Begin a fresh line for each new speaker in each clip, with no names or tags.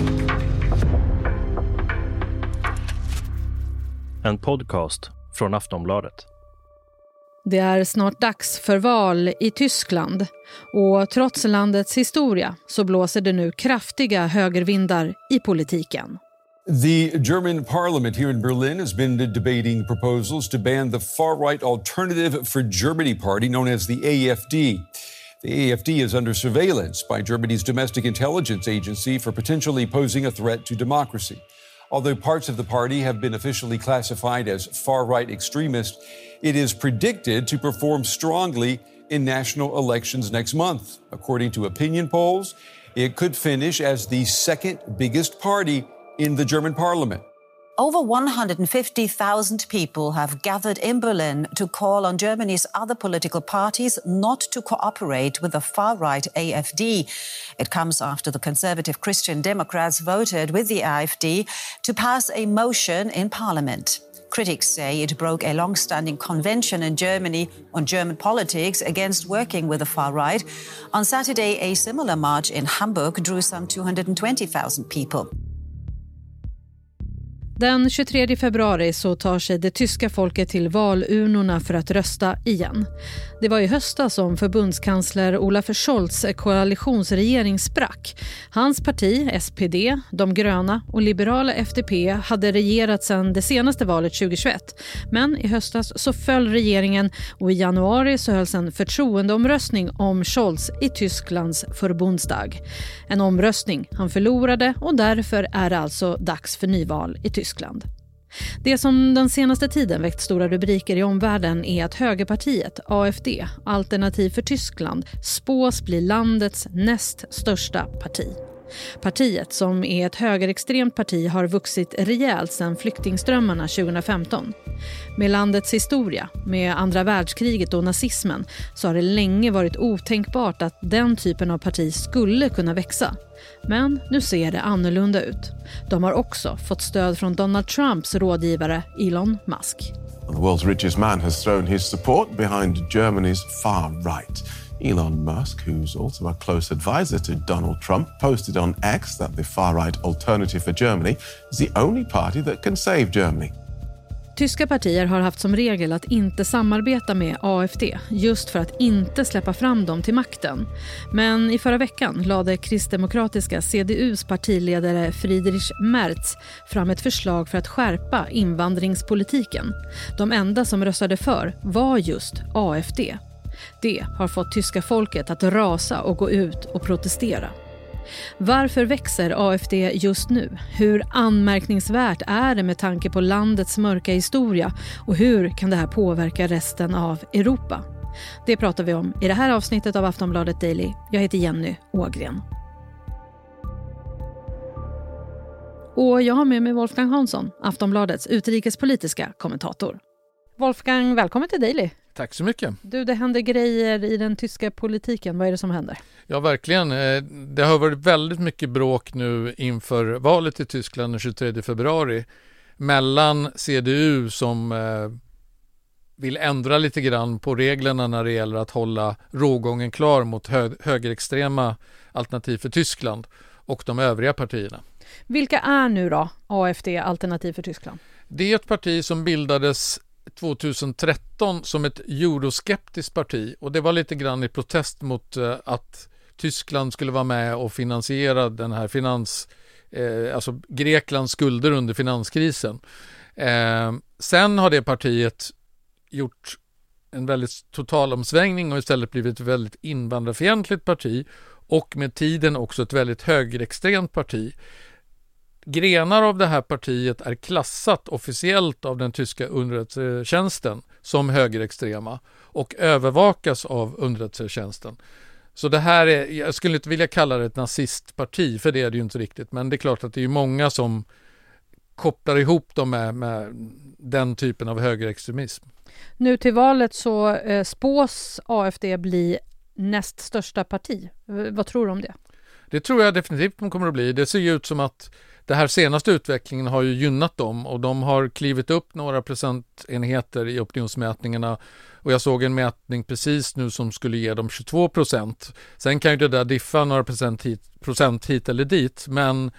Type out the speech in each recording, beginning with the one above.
En podcast från Aftonbladet.
Det är snart dags för val i Tyskland och trots landets historia så blåser det nu kraftiga högervindar i politiken.
The German parliament here in Berlin has been debating proposals to ban the far-right Alternative for Germany party known as the AfD. The AfD is under surveillance by Germany's domestic intelligence agency for potentially posing a threat to democracy. Although parts of the party have been officially classified as far-right extremist, it is predicted to perform strongly in national elections next month. According to opinion polls, it could finish as the second biggest party in the German parliament.
Over 150,000 people have gathered in Berlin to call on Germany's other political parties not to cooperate with the far-right AfD. It comes after the conservative Christian Democrats voted with the AfD to pass a motion in parliament. Critics say it broke a long-standing convention in Germany on German politics against working with the far-right. On Saturday, a similar march in Hamburg drew some 220,000 people.
Den 23 februari så tar sig det tyska folket till valurnorna för att rösta igen. Det var i höstas som förbundskansler Olaf Scholz koalitionsregering sprack. Hans parti, SPD, de gröna och liberala FDP hade regerat sedan det senaste valet 2021. Men i höstas så föll regeringen och i januari så hölls en förtroendeomröstning om Scholz i Tysklands Förbundsdag. En omröstning han förlorade och därför är det alltså dags för nyval i Tyskland. Det som den senaste tiden väckt stora rubriker i omvärlden är att högerpartiet, AfD, Alternativ för Tyskland, spås bli landets näst största parti. Partiet, som är ett högerextremt parti, har vuxit rejält sedan flyktingströmmarna 2015. Med landets historia, med andra världskriget och nazismen, så har det länge varit otänkbart att den typen av parti skulle kunna växa. Men nu ser det annorlunda ut. De har också fått stöd från Donald Trumps rådgivare Elon Musk.
The world's richest man has thrown his support behind Germany's far right. Elon Musk, who's also a close advisor to Donald Trump, posted on X that the far-right Alternative for Germany is the only party that can save Germany.
Tyska partier har haft som regel att inte samarbeta med AfD just för att inte släppa fram dem till makten. Men i förra veckan lade kristdemokratiska CDUs partiledare Friedrich Merz fram ett förslag för att skärpa invandringspolitiken. De enda som röstade för var just AfD. Det har fått tyska folket att rasa och gå ut och protestera. Varför växer AfD just nu? Hur anmärkningsvärt är det med tanke på landets mörka historia? Och hur kan det här påverka resten av Europa? Det pratar vi om i det här avsnittet av Aftonbladet Daily. Jag heter Jenny Ågren. Och jag har med mig Wolfgang Hansson, Aftonbladets utrikespolitiska kommentator. Wolfgang, välkommen till Daily.
Tack så mycket.
Du, det händer grejer i den tyska politiken. Vad är det som händer?
Ja, verkligen. Det har varit väldigt mycket bråk nu inför valet i Tyskland den 23 februari mellan CDU som vill ändra lite grann på reglerna när det gäller att hålla rågången klar mot högerextrema Alternativ för Tyskland och de övriga partierna. Vilka är nu då AfD, Alternativ för Tyskland? Det är ett parti som bildades 2013 som ett euroskeptiskt parti, och det var lite grann i protest mot att Tyskland skulle vara med och finansiera den här alltså Greklands skulder under finanskrisen. Sen har det partiet gjort en väldigt total omsvängning och istället blivit ett väldigt invandrarfientligt parti och med tiden också ett väldigt högerextremt parti. Grenar av det här partiet är klassat officiellt av den tyska underrättelsetjänsten som högerextrema och övervakas av underrättelsetjänsten. Så det här är, jag skulle inte vilja kalla det ett nazistparti, för det är det ju inte riktigt, men det är klart att det är många som kopplar ihop dem med den typen av högerextremism. Nu till valet så spås AfD bli näst största parti. Vad tror du om det? Det tror jag definitivt de kommer att bli. Det ser ju ut som att det här senaste utvecklingen har ju gynnat dem och de har klivit upp några procentenheter i opinionsmätningarna, och jag såg en mätning precis nu som skulle ge dem 22%. Sen kan ju det där diffa några procent hit eller dit, men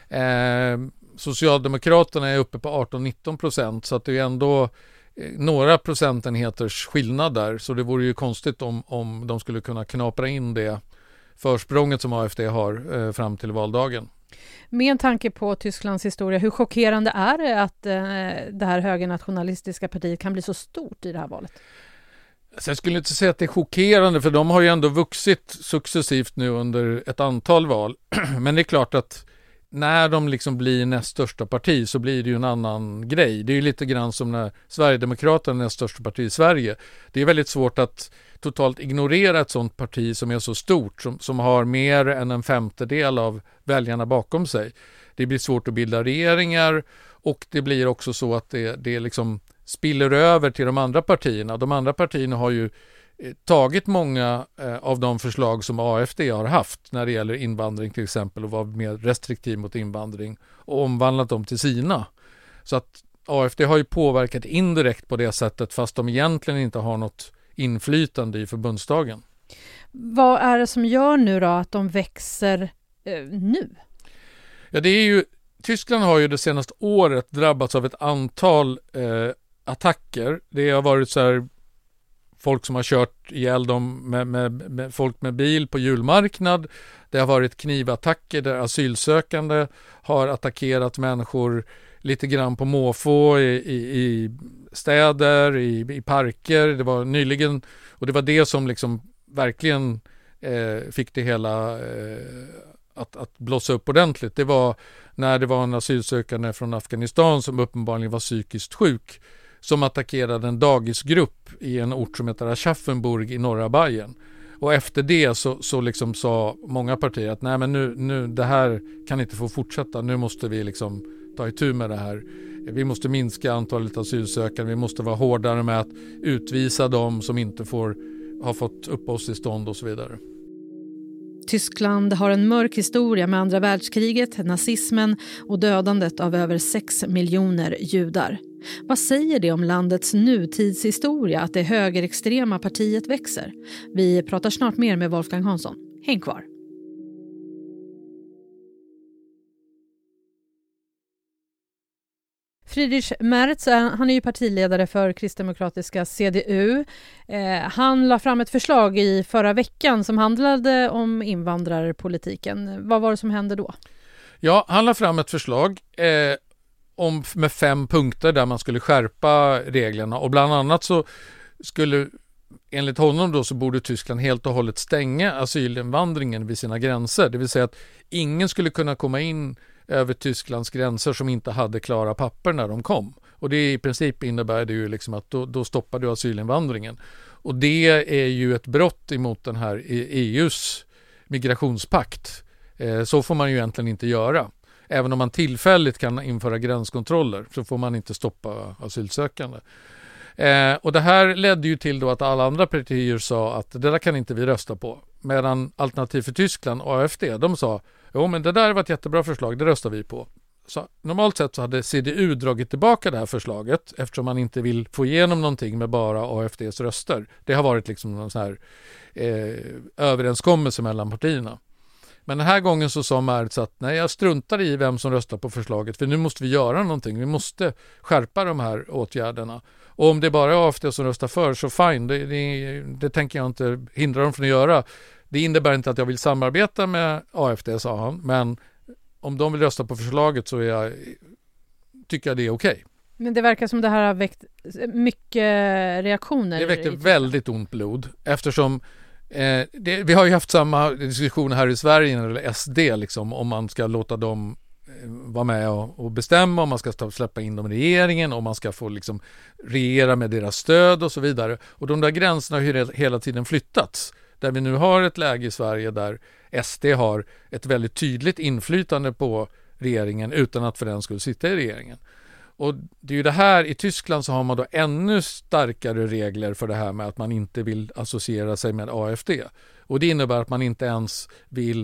Socialdemokraterna är uppe på 18-19%, så att det är ändå några procentenheters skillnad där. Så det vore ju konstigt om de skulle kunna knapra in det försprånget som AfD har fram till valdagen.
Med en tanke på Tysklands historia, hur chockerande är det att det här högernationalistiska partiet kan bli så stort i det här valet?
Så jag skulle inte säga att det är chockerande, för de har ju ändå vuxit successivt nu under ett antal val. Men det är klart att när de liksom blir näst största parti så blir det ju en annan grej. Det är ju lite grann som när Sverigedemokraterna är näst största parti i Sverige. Det är väldigt svårt att totalt ignorera ett sådant parti som är så stort, som har mer än en femtedel av väljarna bakom sig. Det blir svårt att bilda regeringar, och det blir också så att det liksom spiller över till de andra partierna. De andra partierna har ju tagit många av de förslag som AfD har haft när det gäller invandring till exempel, och var mer restriktiv mot invandring, och omvandlat dem till sina. Så att AfD har ju påverkat indirekt på det sättet, fast de egentligen inte har något inflytande i förbundsdagen.
Vad är det som gör nu då att de växer nu?
Ja, det är ju, Tyskland har ju det senaste året drabbats av ett antal attacker. Det har varit så här, folk som har kört ihjäl dem med folk med bil på julmarknad. Det har varit knivattacker där asylsökande har attackerat människor lite grann på måfå i städer, i parker. Det var nyligen, och det var det som liksom verkligen fick det hela att blossa upp ordentligt. Det var när det var en asylsökande från Afghanistan som uppenbarligen var psykiskt sjuk, som attackerade en dagisgrupp i en ort som heter Aschaffenburg i norra Bayern. Och efter det så liksom sa många partier att nej, men nu det här kan inte få fortsätta. Nu måste vi liksom ta itu med det här. Vi måste minska antalet asylsökande. Vi måste vara hårdare med att utvisa dem som inte har fått uppehållstillstånd och så vidare.
Tyskland har en mörk historia med andra världskriget, nazismen och dödandet av över 6 miljoner judar. Vad säger det om landets nutidshistoria att det högerextrema partiet växer? Vi pratar snart mer med Wolfgang Hansson. Häng kvar! Friedrich Merz, han är ju partiledare för kristdemokratiska CDU. Han la fram ett förslag i förra veckan som handlade om invandrarpolitiken. Vad var det som hände då?
Ja, han la fram ett förslag med 5 punkter där man skulle skärpa reglerna, och bland annat så skulle, enligt honom då, så borde Tyskland helt och hållet stänga asylinvandringen vid sina gränser. Det vill säga att ingen skulle kunna komma in över Tysklands gränser som inte hade klara papper när de kom. Och det i princip innebär det ju liksom att då stoppar du asylinvandringen. Och det är ju ett brott emot den här EUs migrationspakt. Så får man ju egentligen inte göra. Även om man tillfälligt kan införa gränskontroller så får man inte stoppa asylsökande. Och det här ledde ju till då att alla andra partier sa att det där kan inte vi rösta på. Medan Alternativ för Tyskland, AfD, de sa jo, men det där var ett jättebra förslag, det röstar vi på. Så normalt sett så hade CDU dragit tillbaka det här förslaget eftersom man inte vill få igenom någonting med bara AfDs röster. Det har varit liksom någon sån här överenskommelse mellan partierna. Men den här gången så sa Merz att nej, jag struntar i vem som röstar på förslaget, för nu måste vi göra någonting. Vi måste skärpa de här åtgärderna. Och om det bara är AfD som röstar för, så fine, det tänker jag inte hindra dem från att göra. Det innebär inte att jag vill samarbeta med AfD, sa han, men om de vill rösta på förslaget så tycker jag det är okej.
Men det verkar som det här har väckt mycket reaktioner.
Det väckte väldigt ont blod eftersom vi har ju haft samma diskussion här i Sverige eller SD liksom, om man ska låta dem vara med och bestämma, om man ska släppa in dem i regeringen, om man ska få liksom regera med deras stöd och så vidare. Och de där gränserna har ju hela tiden flyttats. Där vi nu har ett läge i Sverige där SD har ett väldigt tydligt inflytande på regeringen utan att för den skulle sitta i regeringen. Och det är ju det här, i Tyskland så har man då ännu starkare regler för det här med att man inte vill associera sig med AfD. Och det innebär att man inte ens vill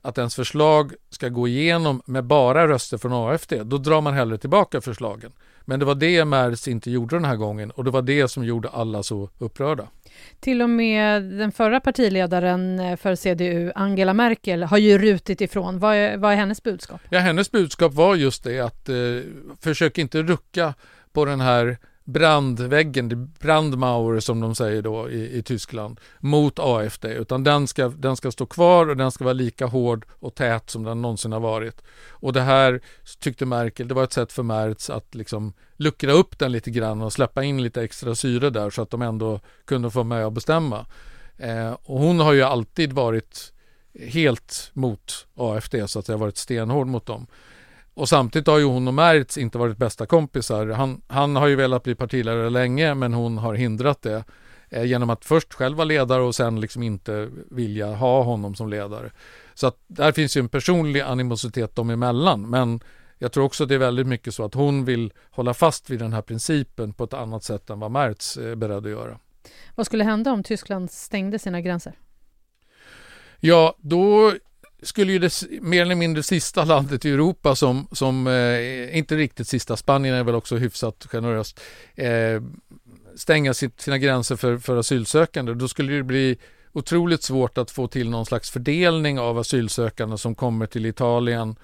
att ens förslag ska gå igenom med bara röster från AFD, då drar man hellre tillbaka förslagen. Men det var det Merz inte gjorde den här gången, och det var det som gjorde alla så upprörda.
Till och med den förra partiledaren för CDU, Angela Merkel, har ju rutit ifrån. Vad är hennes budskap?
Ja, hennes budskap var just det att försök inte rucka på den här brandväggen, Brandmauer som de säger då i Tyskland, mot AFD, utan den ska stå kvar och den ska vara lika hård och tät som den någonsin har varit. Och det här tyckte Merkel, det var ett sätt för Merz att liksom luckra upp den lite grann och släppa in lite extra syre där så att de ändå kunde få med och bestämma. Och hon har ju alltid varit helt mot AFD, så att det har varit stenhård mot dem. Och samtidigt har ju hon och Merz inte varit bästa kompisar. Han har ju velat bli partiledare länge, men hon har hindrat det genom att först själv vara ledare och sen liksom inte vilja ha honom som ledare. Så att där finns ju en personlig animositet dem emellan, men jag tror också att det är väldigt mycket så att hon vill hålla fast vid den här principen på ett annat sätt än vad Merz är beredd att göra.
Vad skulle hända om Tyskland stängde sina gränser?
Ja, då skulle ju det mer eller mindre sista landet i Europa som inte riktigt sista, Spanien är väl också hyfsat generöst, stänga sina gränser för asylsökande. Då skulle det bli otroligt svårt att få till någon slags fördelning av asylsökande som kommer till Italien,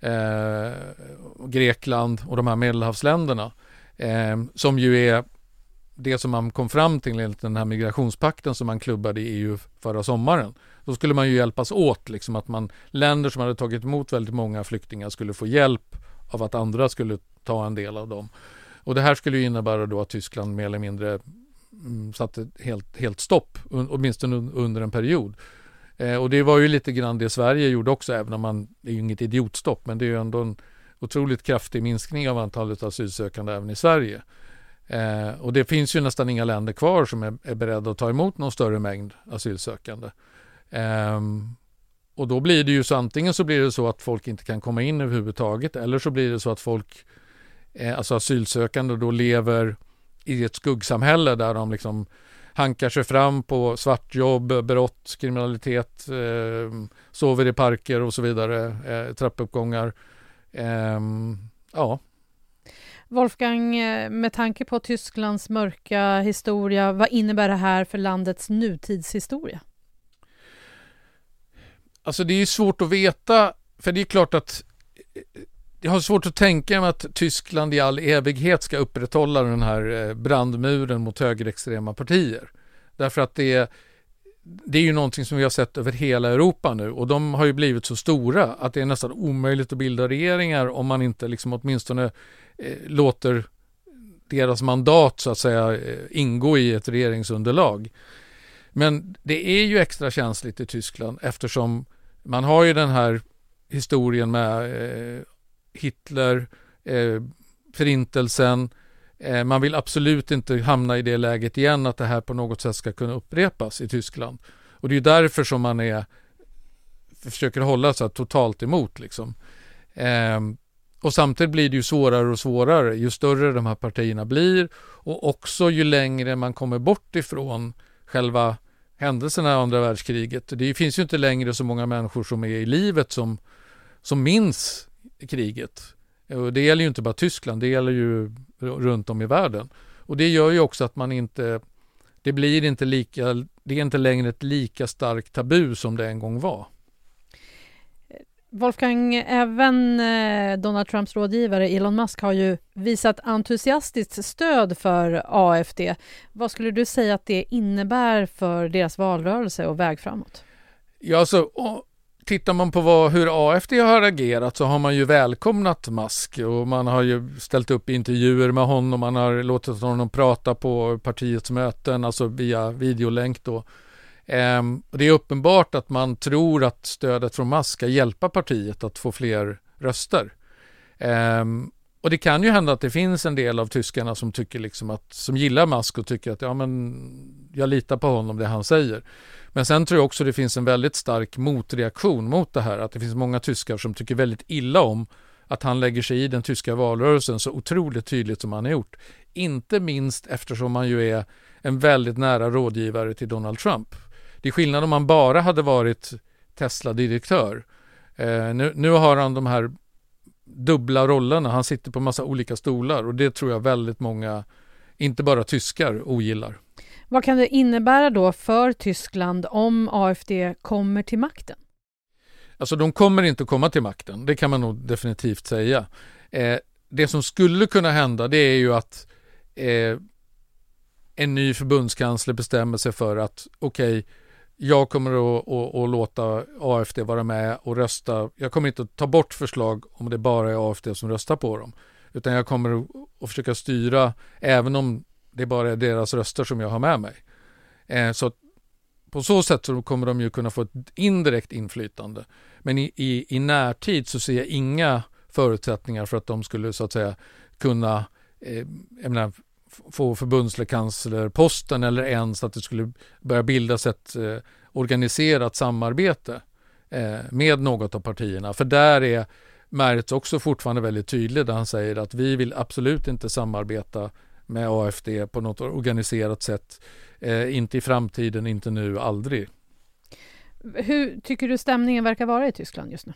Grekland och de här Medelhavsländerna, som ju är det som man kom fram till enligt den här migrationspakten som man klubbade i EU förra sommaren. Då skulle man ju hjälpas åt, liksom att länder som hade tagit emot väldigt många flyktingar skulle få hjälp av att andra skulle ta en del av dem. Och det här skulle ju innebära då att Tyskland mer eller mindre satte helt stopp, åtminstone under en period. Och det var ju lite grann det Sverige gjorde också, även om det är ju inget idiotstopp, men det är ju ändå en otroligt kraftig minskning av antalet asylsökande även i Sverige. Och det finns ju nästan inga länder kvar som är beredda att ta emot någon större mängd asylsökande. Och då blir det ju så, antingen så blir det så att folk inte kan komma in överhuvudtaget, eller så blir det så att folk, alltså asylsökande, då lever i ett skuggsamhälle där de liksom hankar sig fram på svartjobb, brott, kriminalitet, sover i parker och så vidare, trappuppgångar. Ja.
Wolfgang, med tanke på Tysklands mörka historia, vad innebär det här för landets nutidshistoria?
Alltså det är svårt att veta, för det är klart att jag har svårt att tänka mig att Tyskland i all evighet ska upprätthålla den här brandmuren mot högerextrema partier. Därför att det är ju någonting som vi har sett över hela Europa nu, och de har ju blivit så stora att det är nästan omöjligt att bilda regeringar om man inte liksom åtminstone låter deras mandat så att säga ingå i ett regeringsunderlag. Men det är ju extra känsligt i Tyskland eftersom man har ju den här historien med Hitler, förintelsen. Man vill absolut inte hamna i det läget igen att det här på något sätt ska kunna upprepas i Tyskland. Och det är ju därför som man försöker hålla sig totalt emot liksom. Och samtidigt blir det ju svårare och svårare ju större de här partierna blir, och också ju längre man kommer bort ifrån själva händelserna i andra världskriget. Det finns ju inte längre så många människor som är i livet som minns kriget. Och det gäller ju inte bara Tyskland, det gäller ju runt om i världen. Och det gör ju också att det är inte längre ett lika starkt tabu som det en gång var.
Wolfgang, även Donald Trumps rådgivare Elon Musk har ju visat entusiastiskt stöd för AFD. Vad skulle du säga att det innebär för deras valrörelse och väg framåt? Ja,
alltså, tittar man på hur AFD har agerat så har man ju välkomnat Musk, och man har ju ställt upp intervjuer med honom, man har låtit honom prata på partiets möten, alltså via videolänk då. Det är uppenbart att man tror att stödet från Musk ska hjälpa partiet att få fler röster. Och det kan ju hända att det finns en del av tyskarna som tycker liksom som gillar Musk och tycker att jag litar på honom, det han säger. Men sen tror jag också det finns en väldigt stark motreaktion mot det här, att det finns många tyskar som tycker väldigt illa om att han lägger sig i den tyska valrörelsen så otroligt tydligt som han har gjort. Inte minst eftersom han ju är en väldigt nära rådgivare till Donald Trump. Det är skillnad om man bara hade varit Tesla-direktör. Nu har han de här dubbla rollerna. Han sitter på massa olika stolar och det tror jag väldigt många, inte bara tyskar, ogillar.
Vad kan det innebära då för Tyskland om AfD kommer till makten?
Alltså de kommer inte att komma till makten, det kan man nog definitivt säga. Det som skulle kunna hända, det är ju att en ny förbundskansler bestämmer sig för att okej, jag kommer att låta AfD vara med och rösta. Jag kommer inte att ta bort förslag om det bara är AfD som röstar på dem. Utan jag kommer att försöka styra även om det bara är deras röster som jag har med mig. Så på så sätt så kommer de ju kunna få ett indirekt inflytande. Men i närtid så ser jag inga förutsättningar för att de skulle så att säga kunna få förbundskanslerposten eller ens att det skulle börja bildas ett organiserat samarbete med något av partierna. För där är Merz också fortfarande väldigt tydlig där han säger att vi vill absolut inte samarbeta med AfD på något organiserat sätt. Inte i framtiden, inte nu, aldrig.
Hur tycker du stämningen verkar vara i Tyskland just nu?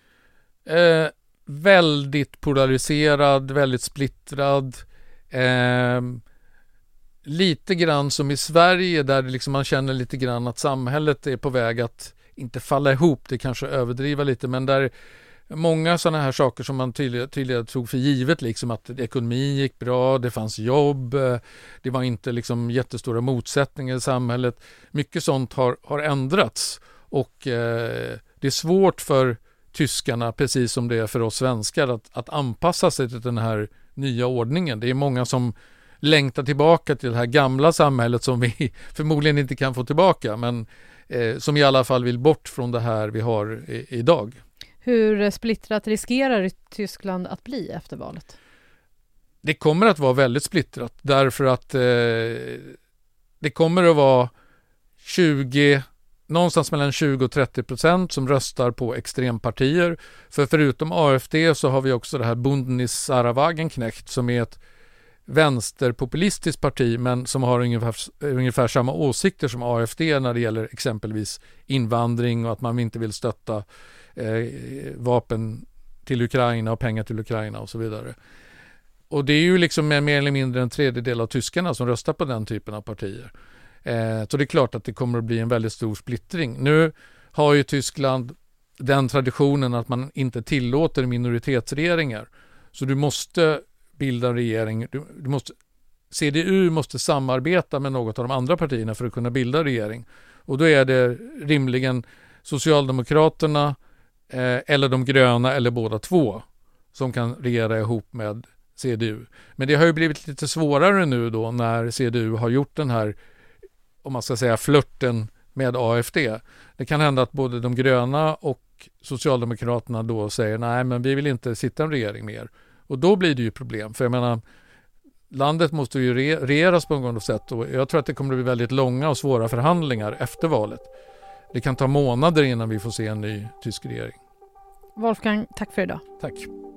Väldigt polariserad, väldigt splittrad. Lite grann som i Sverige där liksom man känner lite grann att samhället är på väg att inte falla ihop, det kanske överdriva lite, men där många sådana här saker som man tydligen tog för givet, liksom att ekonomin gick bra, det fanns jobb, det var inte liksom jättestora motsättningar i samhället. Mycket sånt har ändrats och det är svårt för tyskarna, precis som det är för oss svenskar, att anpassa sig till den här nya ordningen. Det är många som längtar tillbaka till det här gamla samhället som vi förmodligen inte kan få tillbaka, men som i alla fall vill bort från det här vi har idag.
Hur splittrat riskerar Tyskland att bli efter valet?
Det kommer att vara väldigt splittrat därför att det kommer att vara någonstans mellan 20-30% som röstar på extrempartier. För förutom AfD så har vi också det här Bündnis-Sarah-Wagenknecht som är ett vänsterpopulistiskt parti men som har ungefär samma åsikter som AfD när det gäller exempelvis invandring och att man inte vill stötta vapen till Ukraina och pengar till Ukraina och så vidare. Och det är ju liksom mer eller mindre en tredjedel av tyskarna som röstar på den typen av partier. Så det är klart att det kommer att bli en väldigt stor splittring. Nu har ju Tyskland den traditionen att man inte tillåter minoritetsregeringar. Så du måste bilda en regering. CDU måste samarbeta med något av de andra partierna för att kunna bilda regering. Och då är det rimligen Socialdemokraterna eller de gröna eller båda två som kan regera ihop med CDU. Men det har ju blivit lite svårare nu då när CDU har gjort den här, om man ska säga, flirten med AfD. Det kan hända att både de gröna och Socialdemokraterna då säger nej, men vi vill inte sitta en regering mer. Och då blir det ju problem. För jag menar, landet måste ju regeras på något sätt och jag tror att det kommer att bli väldigt långa och svåra förhandlingar efter valet. Det kan ta månader innan vi får se en ny tysk regering.
Wolfgang, tack för idag.
Tack.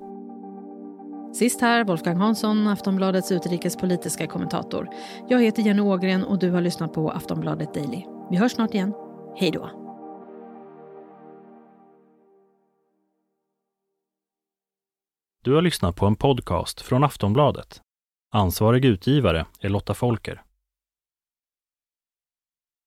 Sist här, Wolfgang Hansson, Aftonbladets utrikespolitiska kommentator. Jag heter Jenny Ågren och du har lyssnat på Aftonbladet Daily. Vi hörs snart igen. Hej då!
Du har lyssnat på en podcast från Aftonbladet. Ansvarig utgivare är Lotta Folker.